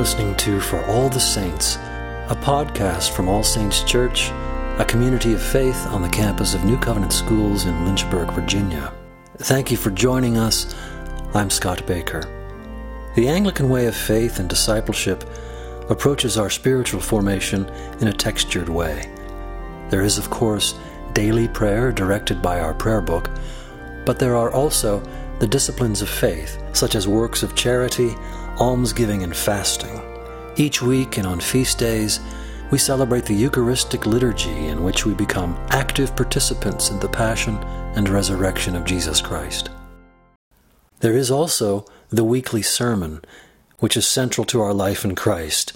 listening to For All the Saints, a podcast from All Saints Church, a community of faith on the campus of New Covenant Schools in Lynchburg, Virginia. Thank you for joining us. I'm Scott Baker. The Anglican way of faith and discipleship approaches our spiritual formation in a textured way. There is, of course, daily prayer directed by our prayer book, but there are also the disciplines of faith, such as works of charity, almsgiving, and fasting. Each week and on feast days, we celebrate the Eucharistic liturgy in which we become active participants in the passion and resurrection of Jesus Christ. There is also the weekly sermon, which is central to our life in Christ.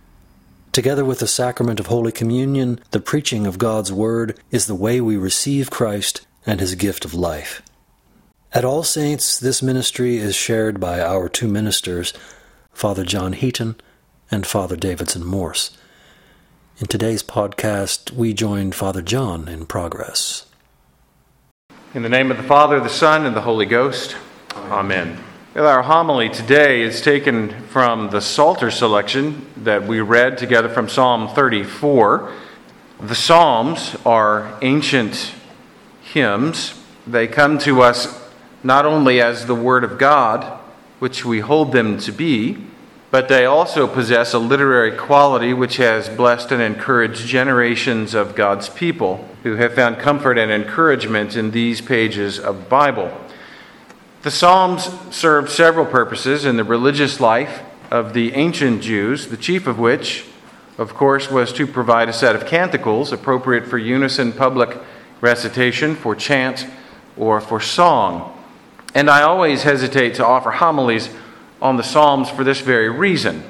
Together with the sacrament of Holy Communion, the preaching of God's Word is the way we receive Christ and His gift of life. At All Saints, this ministry is shared by our two ministers, Father John Heaton and Father Davidson Morse. In today's podcast, we join Father John in progress. In the name of the Father, the Son, and the Holy Ghost, Amen. Well, our homily today is taken from the Psalter selection that we read together from Psalm 34. The Psalms are ancient hymns. They come to us not only as the Word of God, which we hold them to be, but they also possess a literary quality which has blessed and encouraged generations of God's people who have found comfort and encouragement in these pages of the Bible. The Psalms served several purposes in the religious life of the ancient Jews, the chief of which, of course, was to provide a set of canticles appropriate for unison public recitation, for chant, or for song. And I always hesitate to offer homilies on the Psalms for this very reason.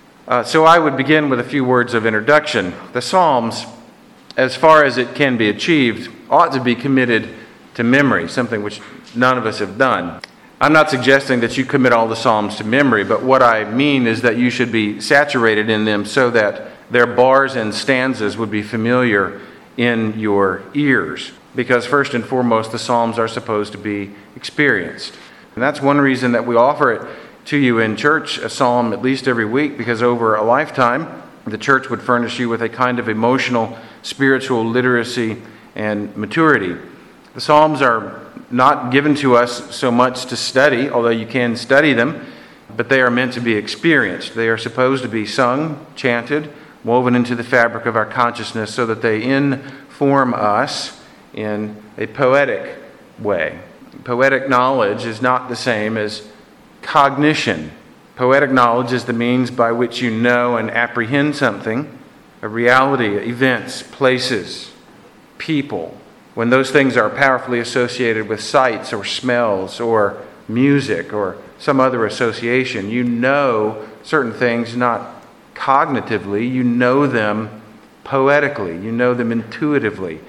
So I would begin with a few words of introduction. The Psalms, as far as it can be achieved, ought to be committed to memory, something which none of us have done. I'm not suggesting that you commit all the Psalms to memory, but what I mean is that you should be saturated in them so that their bars and stanzas would be familiar in your ears. Because first and foremost, the Psalms are supposed to be experienced. And that's one reason that we offer it to you in church, a psalm at least every week, because over a lifetime, the church would furnish you with a kind of emotional, spiritual literacy and maturity. The Psalms are not given to us so much to study, although you can study them, but they are meant to be experienced. They are supposed to be sung, chanted, woven into the fabric of our consciousness so that they inform us in a poetic way. Poetic knowledge is not the same as cognition. Poetic knowledge is the means by which you know and apprehend something, a reality, events, places, people. When those things are powerfully associated with sights or smells or music or some other association, you know certain things not cognitively, you know them poetically, you know them intuitively.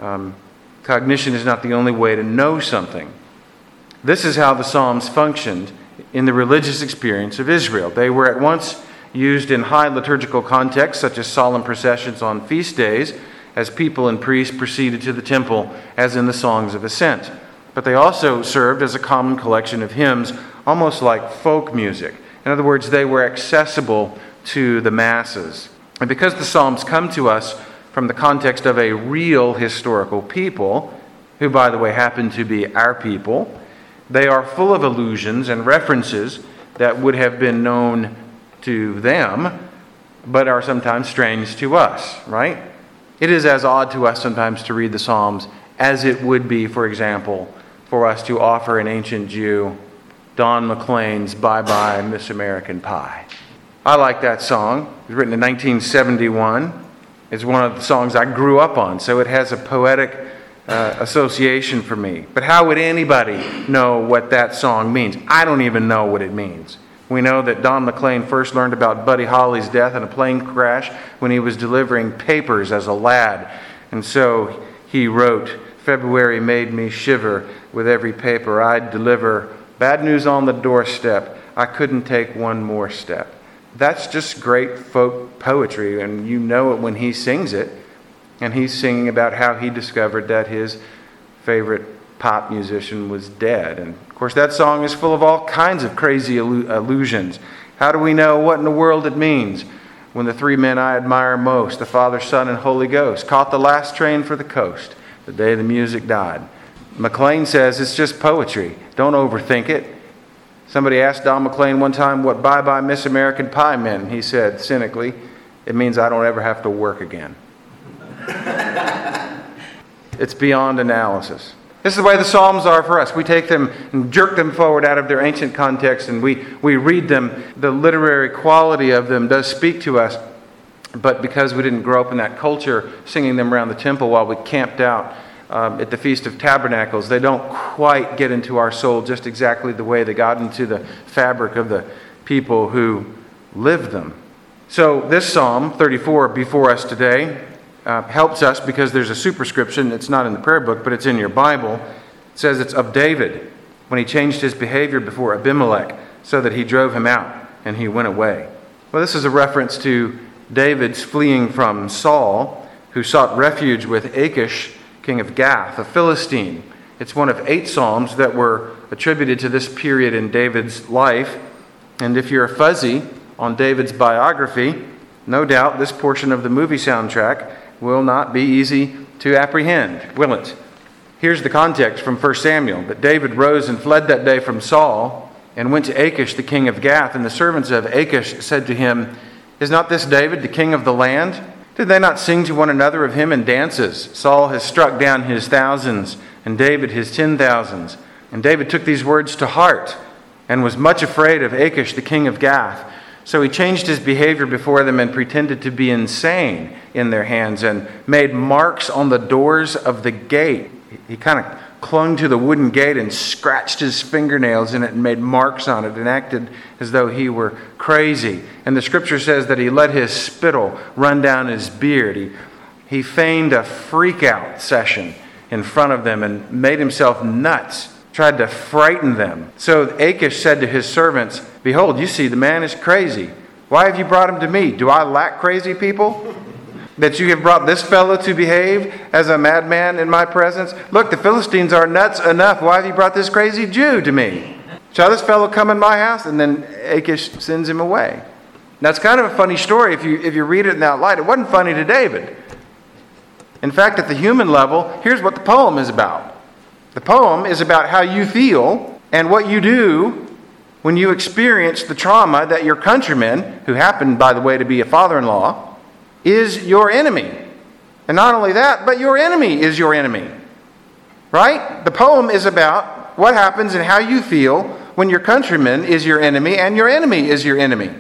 Cognition is not the only way to know something. This is how the Psalms functioned in the religious experience of Israel. They were at once used in high liturgical contexts, such as solemn processions on feast days, as people and priests proceeded to the temple, as in the Songs of Ascent. But they also served as a common collection of hymns, almost like folk music. In other words, they were accessible to the masses. And because the Psalms come to us from the context of a real historical people, who, by the way, happen to be our people, they are full of allusions and references that would have been known to them, but are sometimes strange to us, right? It is as odd to us sometimes to read the Psalms as it would be, for example, for us to offer an ancient Jew Don McLean's Bye Bye Miss American Pie. I like that song. It was written in 1971. It's one of the songs I grew up on, so it has a poetic association for me. But how would anybody know what that song means? I don't even know what it means. We know that Don McLean first learned about Buddy Holly's death in a plane crash when he was delivering papers as a lad. And so he wrote, "February made me shiver with every paper I'd deliver. Bad news on the doorstep. I couldn't take one more step." That's just great folk poetry, and you know it when he sings it. And he's singing about how he discovered that his favorite pop musician was dead. And of course, that song is full of all kinds of crazy allusions. How do we know what in the world it means? When the three men I admire most, the Father, Son, and Holy Ghost, caught the last train for the coast the day the music died. McLean says it's just poetry. Don't overthink it. Somebody asked Don McLean one time what Bye Bye Miss American Pie meant. He said cynically, it means I don't ever have to work again. It's beyond analysis. This is the way the Psalms are for us. We take them and jerk them forward out of their ancient context, and we read them. The literary quality of them does speak to us, but because we didn't grow up in that culture, singing them around the temple while we camped out at the Feast of Tabernacles, they don't quite get into our soul just exactly the way they got into the fabric of the people who lived them. So this Psalm 34 before us today helps us because there's a superscription. It's not in the prayer book, but it's in your Bible. It says it's of David when he changed his behavior before Abimelech so that he drove him out and he went away. Well, this is a reference to David's fleeing from Saul, who sought refuge with Achish, king of Gath, a Philistine. It's one of 8 psalms that were attributed to this period in David's life. And if you're fuzzy on David's biography, no doubt this portion of the movie soundtrack will not be easy to apprehend, will it? Here's the context from 1 Samuel. But David rose and fled that day from Saul and went to Achish, the king of Gath. And the servants of Achish said to him, "Is not this David, the king of the land? Did they not sing to one another of him in dances? Saul has struck down his thousands, and David his 10,000s. And David took these words to heart and was much afraid of Achish, the king of Gath. So he changed his behavior before them and pretended to be insane in their hands and made marks on the doors of the gate." He kind of clung to the wooden gate and scratched his fingernails in it and made marks on it and acted as though he were crazy. And the scripture says that he let his spittle run down his beard. He feigned a freak-out session in front of them and made himself nuts, tried to frighten them. So Achish said to his servants, "Behold, you see, the man is crazy. Why have you brought him to me? Do I lack crazy people? That you have brought this fellow to behave as a madman in my presence? Look, the Philistines are nuts enough. Why have you brought this crazy Jew to me? Shall this fellow come in my house?" And then Achish sends him away. That's kind of a funny story if you read it in that light. It wasn't funny to David. In fact, at the human level, here's what the poem is about. The poem is about how you feel and what you do when you experience the trauma that your countryman, who happened, by the way, to be a father-in-law, is your enemy. And not only that, but your enemy is your enemy. Right? The poem is about what happens and how you feel when your countryman is your enemy and your enemy is your enemy.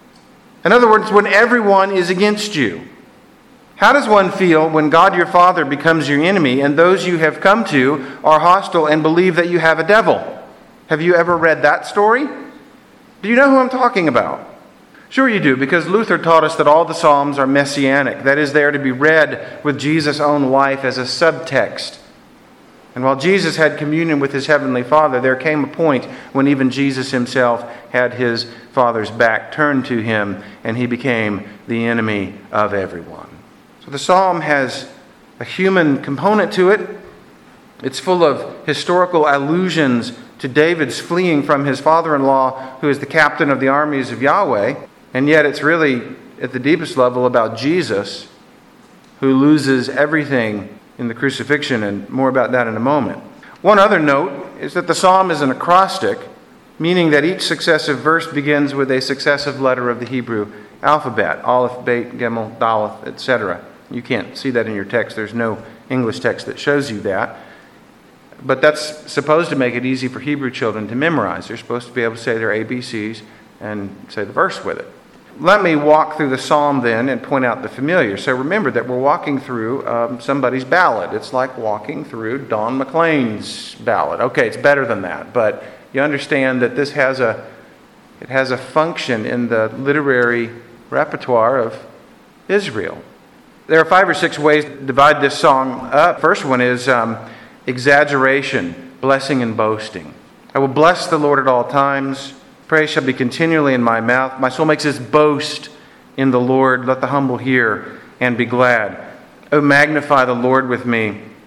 In other words, when everyone is against you. How does one feel when God your Father becomes your enemy and those you have come to are hostile and believe that you have a devil? Have you ever read that story? Do you know who I'm talking about? Sure you do, because Luther taught us that all the Psalms are messianic. That is, they are to be read with Jesus' own life as a subtext. And while Jesus had communion with his heavenly Father, there came a point when even Jesus himself had his Father's back turned to him, and he became the enemy of everyone. So the Psalm has a human component to it. It's full of historical allusions to David's fleeing from his father-in-law, who is the captain of the armies of Yahweh. And yet it's really, at the deepest level, about Jesus, who loses everything in the crucifixion, and more about that in a moment. One other note is that the psalm is an acrostic, meaning that each successive verse begins with a successive letter of the Hebrew alphabet, Aleph, Bet, Gimel, Daleth, etc. You can't see that in your text. There's no English text that shows you that. But that's supposed to make it easy for Hebrew children to memorize. They're supposed to be able to say their ABCs and say the verse with it. Let me walk through the psalm then and point out the familiar. So remember that we're walking through somebody's ballad. It's like walking through Don McLean's ballad. Okay, it's better than that, but you understand that this has a function in the literary repertoire of Israel. There are 5 or 6 ways to divide this song up. First one is exaggeration, blessing and boasting. I will bless the Lord at all times. Praise shall be continually in my mouth. My soul makes its boast in the Lord. Let the humble hear and be glad. Oh, magnify the Lord with me,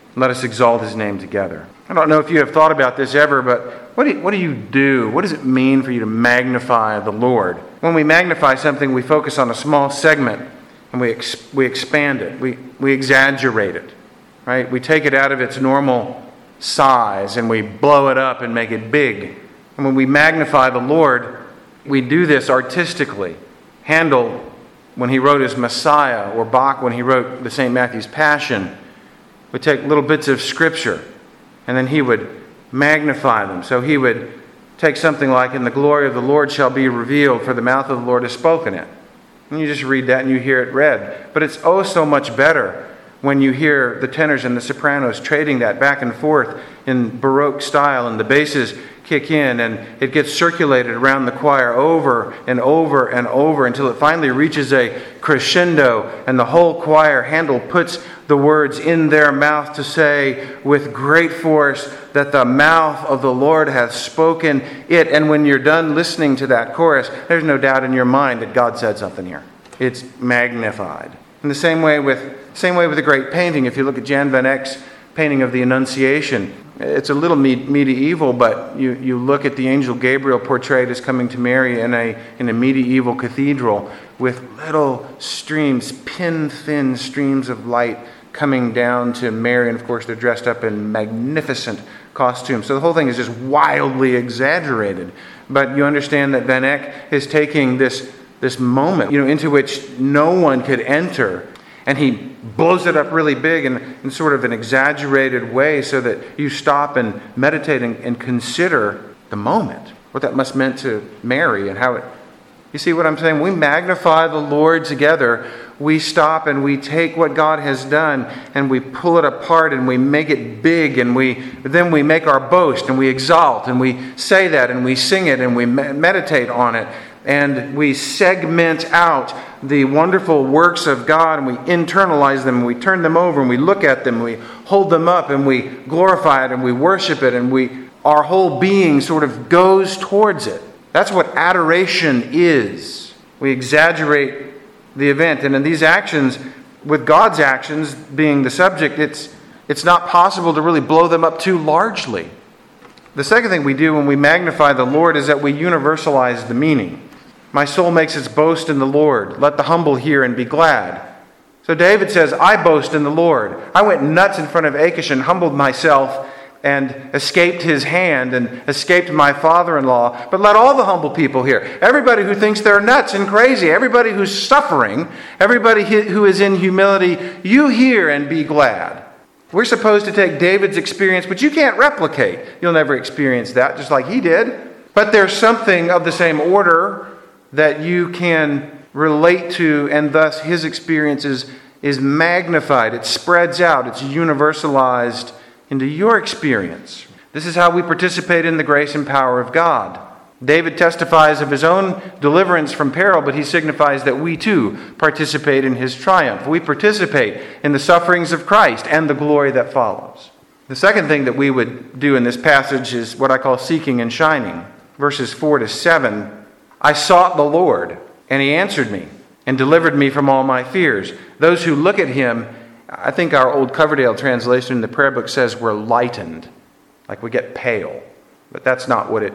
Let us exalt his name together. I don't know if you have thought about this ever, but what do you do? What does it mean for you to magnify the Lord? When we magnify something, we focus on a small segment and we expand it. We exaggerate it, right? We take it out of its normal size and we blow it up and make it big. And when we magnify the Lord, we do this artistically. Handel, when he wrote his Messiah, or Bach, when he wrote the St. Matthew's Passion, would take little bits of Scripture and then he would magnify them. So he would take something like, "And the glory of the Lord shall be revealed, for the mouth of the Lord has spoken it." And you just read that and you hear it read. But it's oh so much better when you hear the tenors and the sopranos trading that back and forth in Baroque style, and the basses kick in and it gets circulated around the choir over and over and over until it finally reaches a crescendo, and the whole choir, Handel puts the words in their mouth to say with great force that the mouth of the Lord hath spoken it. And when you're done listening to that chorus, there's no doubt in your mind that God said something here. It's magnified. In the same way with a great painting. If you look at Jan van Eyck's painting of the Annunciation, it's a little medieval, but you look at the angel Gabriel portrayed as coming to Mary in a medieval cathedral with little streams, pin-thin streams of light coming down to Mary. And of course, they're dressed up in magnificent costumes. So the whole thing is just wildly exaggerated. But you understand that Van Eyck is taking this moment, into which no one could enter, and he blows it up really big in sort of an exaggerated way so that you stop and meditate and consider the moment, what that must meant to Mary and how it... You see what I'm saying? We magnify the Lord together. We stop and we take what God has done and we pull it apart and we make it big, and then we make our boast and we exalt and we say that and we sing it and we meditate on it. And we segment out the wonderful works of God and we internalize them and we turn them over and we look at them and we hold them up and we glorify it and we worship it, and our whole being sort of goes towards it. That's what adoration is. We exaggerate the event. And in these actions, with God's actions being the subject, it's not possible to really blow them up too largely. The second thing we do when we magnify the Lord is that we universalize the meaning. My soul makes its boast in the Lord. Let the humble hear and be glad. So David says, I boast in the Lord. I went nuts in front of Achish and humbled myself and escaped his hand and escaped my father-in-law. But let all the humble people hear. Everybody who thinks they're nuts and crazy, everybody who's suffering, everybody who is in humility, you hear and be glad. We're supposed to take David's experience, which you can't replicate. You'll never experience that, just like he did. But there's something of the same order that you can relate to, and thus his experience is magnified. It spreads out. It's universalized into your experience. This is how we participate in the grace and power of God. David testifies of his own deliverance from peril, but he signifies that we too participate in his triumph. We participate in the sufferings of Christ and the glory that follows. The second thing that we would do in this passage is what I call seeking and shining. Verses 4-7, I sought the Lord, and he answered me and delivered me from all my fears. Those who look at him, I think our old Coverdale translation in the prayer book says we're lightened, like we get pale. But that's not what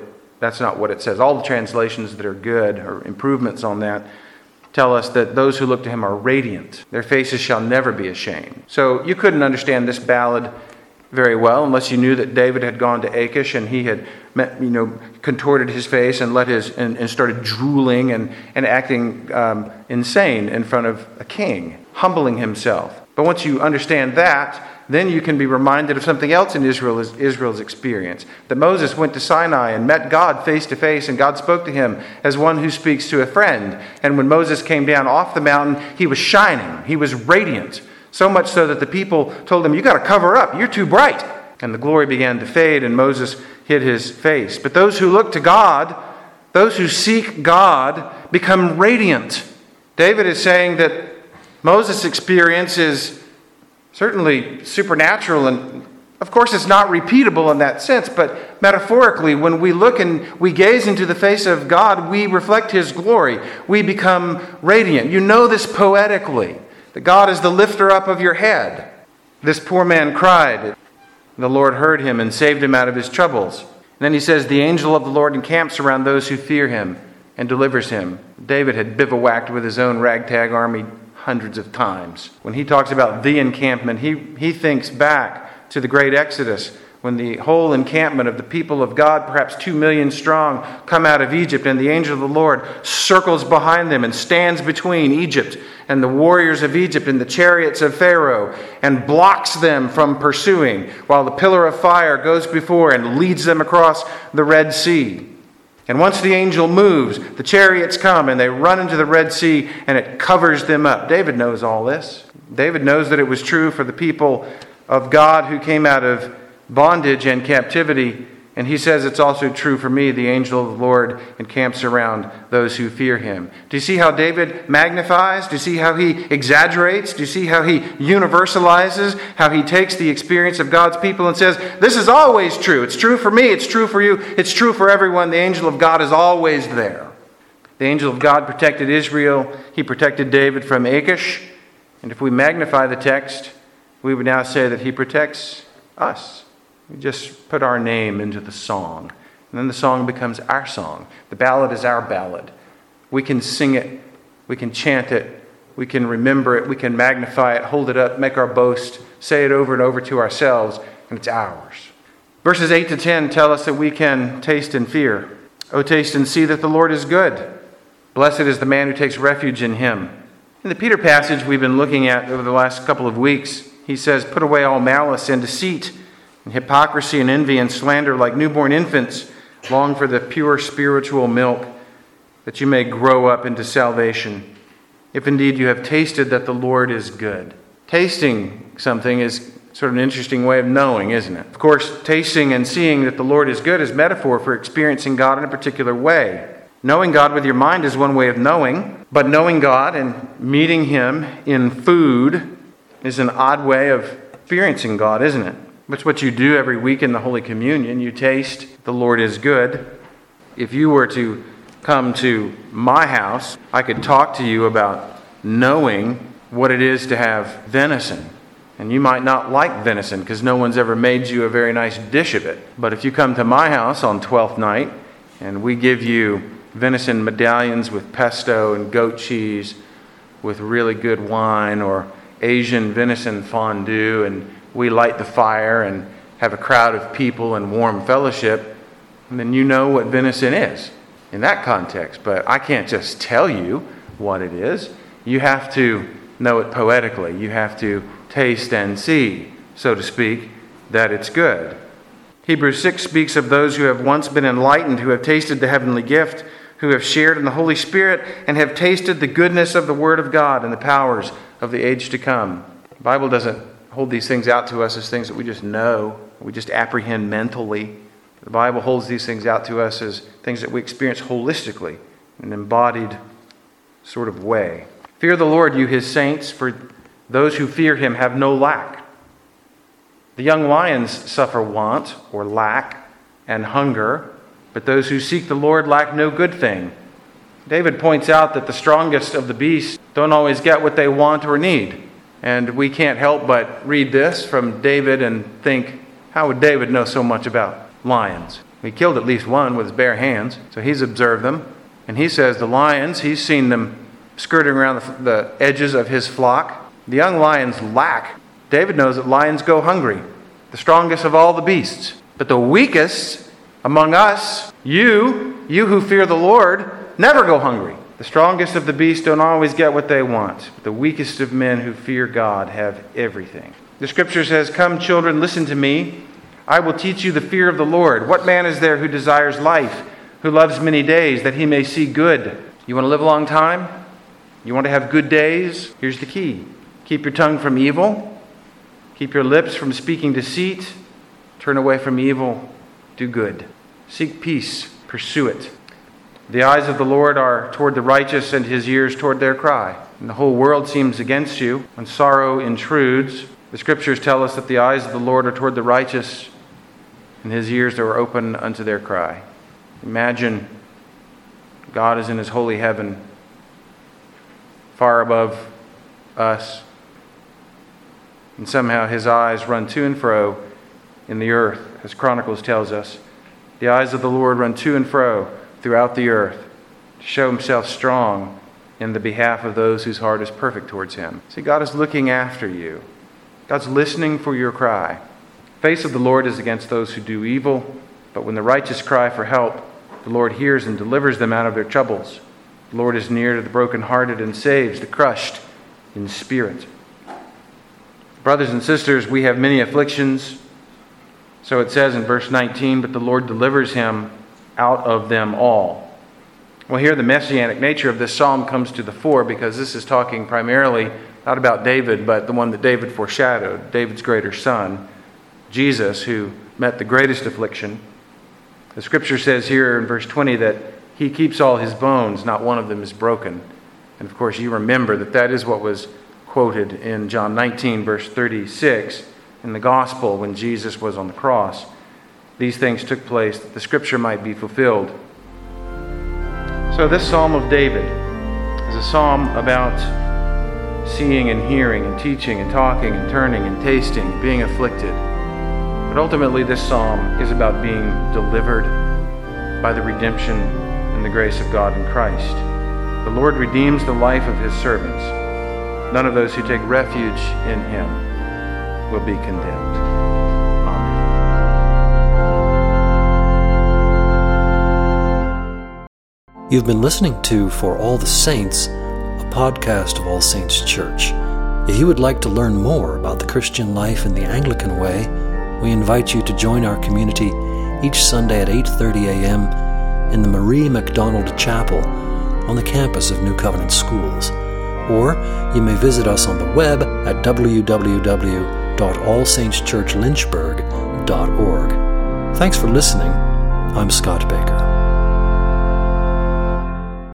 it says. All the translations that are good, or improvements on that, tell us that those who look to him are radiant. Their faces shall never be ashamed. So you couldn't understand this ballad very well unless you knew that David had gone to Achish and he had contorted his face and started drooling and acting insane in front of a king, humbling himself. But once you understand that, then you can be reminded of something else in Israel's experience. That Moses went to Sinai and met God face to face, and God spoke to him as one who speaks to a friend. And when Moses came down off the mountain, he was shining. He was radiant. So much so that the people told him, you got to cover up. You're too bright. And the glory began to fade, and Moses hid his face. But those who look to God, those who seek God, become radiant. David is saying that Moses' experience is certainly supernatural, and of course it's not repeatable in that sense, but metaphorically, when we look and we gaze into the face of God, we reflect his glory. We become radiant. You know this poetically, that God is the lifter up of your head. This poor man cried. The Lord heard him and saved him out of his troubles. And then he says, the angel of the Lord encamps around those who fear him and delivers him. David had bivouacked with his own ragtag army hundreds of times. When he talks about the encampment, he thinks back to the great Exodus, when the whole encampment of the people of God, perhaps 2 million strong, come out of Egypt, and the angel of the Lord circles behind them and stands between Egypt and the warriors of Egypt and the chariots of Pharaoh and blocks them from pursuing, while the pillar of fire goes before and leads them across the Red Sea. And once the angel moves, the chariots come and they run into the Red Sea and it covers them up. David knows all this. David knows that it was true for the people of God who came out of bondage and captivity, and he says it's also true for me. The angel of the Lord encamps around those who fear him. Do you see how David magnifies? Do you see how he exaggerates? Do you see how he universalizes? How he takes the experience of God's people and says, this is always true. It's true for me. It's true for you. It's true for everyone. The angel of God is always there. The angel of God protected Israel. He protected David from Achish. And if we magnify the text, we would now say that he protects us. We just put our name into the song. And then the song becomes our song. The ballad is our ballad. We can sing it. We can chant it. We can remember it. We can magnify it, hold it up, make our boast, say it over and over to ourselves, and it's ours. Verses 8 to 10 tell us that we can taste and fear. O taste and see that the Lord is good. Blessed is the man who takes refuge in him. In the Peter passage we've been looking at over the last couple of weeks, he says, put away all malice and deceit, and hypocrisy and envy and slander. Like newborn infants, long for the pure spiritual milk, that you may grow up into salvation, if indeed you have tasted that the Lord is good. Tasting something is sort of an interesting way of knowing, isn't it? Of course, tasting and seeing that the Lord is good is metaphor for experiencing God in a particular way. Knowing God with your mind is one way of knowing, but knowing God and meeting him in food is an odd way of experiencing God, isn't it? That's what you do every week in the Holy Communion. You taste the Lord is good. If you were to come to my house, I could talk to you about knowing what it is to have venison. And you might not like venison because no one's ever made you a very nice dish of it. But if you come to my house on 12th night and we give you venison medallions with pesto and goat cheese with really good wine, or Asian venison fondue, and we light the fire and have a crowd of people and warm fellowship, and then you know what venison is in that context. But I can't just tell you what it is. You have to know it poetically. You have to taste and see, so to speak, that it's good. Hebrews 6 speaks of those who have once been enlightened, who have tasted the heavenly gift, who have shared in the Holy Spirit, and have tasted the goodness of the Word of God and the powers of the age to come. The Bible doesn't hold these things out to us as things that we just know, we just apprehend mentally. The Bible holds these things out to us as things that we experience holistically, in an embodied sort of way. Fear the Lord, you his saints, for those who fear him have no lack. The young lions suffer want or lack and hunger, but those who seek the Lord lack no good thing. David points out that the strongest of the beasts don't always get what they want or need. And we can't help but read this from David and think, how would David know so much about lions? He killed at least one with his bare hands, so he's observed them. And he says the lions, he's seen them skirting around the edges of his flock. The young lions lack. David knows that lions go hungry, the strongest of all the beasts. But the weakest among us, you who fear the Lord, never go hungry. The strongest of the beasts don't always get what they want. The weakest of men who fear God have everything. The scripture says, come children, listen to me. I will teach you the fear of the Lord. What man is there who desires life, who loves many days, that he may see good? You want to live a long time? You want to have good days? Here's the key. Keep your tongue from evil. Keep your lips from speaking deceit. Turn away from evil. Do good. Seek peace. Pursue it. The eyes of the Lord are toward the righteous, and his ears toward their cry. And the whole world seems against you. When sorrow intrudes, the scriptures tell us that the eyes of the Lord are toward the righteous, and his ears are open unto their cry. Imagine God is in his holy heaven, far above us, And somehow his eyes run to and fro in the earth, as Chronicles tells us. The eyes of the Lord run to and fro throughout the earth to show himself strong in the behalf of those whose heart is perfect towards him. See, God is looking after you. God's listening for your cry. The face of the Lord is against those who do evil, but when the righteous cry for help, the Lord hears and delivers them out of their troubles. The Lord is near to the brokenhearted and saves the crushed in spirit. Brothers and sisters, we have many afflictions. So it says in verse 19, but the Lord delivers him out of them all. Well, here the messianic nature of this psalm comes to the fore because this is talking primarily not about David, but the one that David foreshadowed, David's greater son, Jesus, who met the greatest affliction. The scripture says here in verse 20 that he keeps all his bones, not one of them is broken. And of course, you remember that that is what was quoted in John 19, verse 36, in the gospel when Jesus was on the cross. These things took place that the scripture might be fulfilled. So this Psalm of David is a psalm about seeing and hearing and teaching and talking and turning and tasting and being afflicted. But ultimately this psalm is about being delivered by the redemption and the grace of God in Christ. The Lord redeems the life of his servants. None of those who take refuge in him will be condemned. Amen. You've been listening to For All the Saints, a podcast of All Saints Church. If you would like to learn more about the Christian life in the Anglican way, we invite you to join our community each Sunday at 8:30 a.m. in the Marie MacDonald Chapel on the campus of New Covenant Schools. Or you may visit us on the web at www.allsaintschurchlynchburg.org. Thanks for listening. I'm Scott Baker.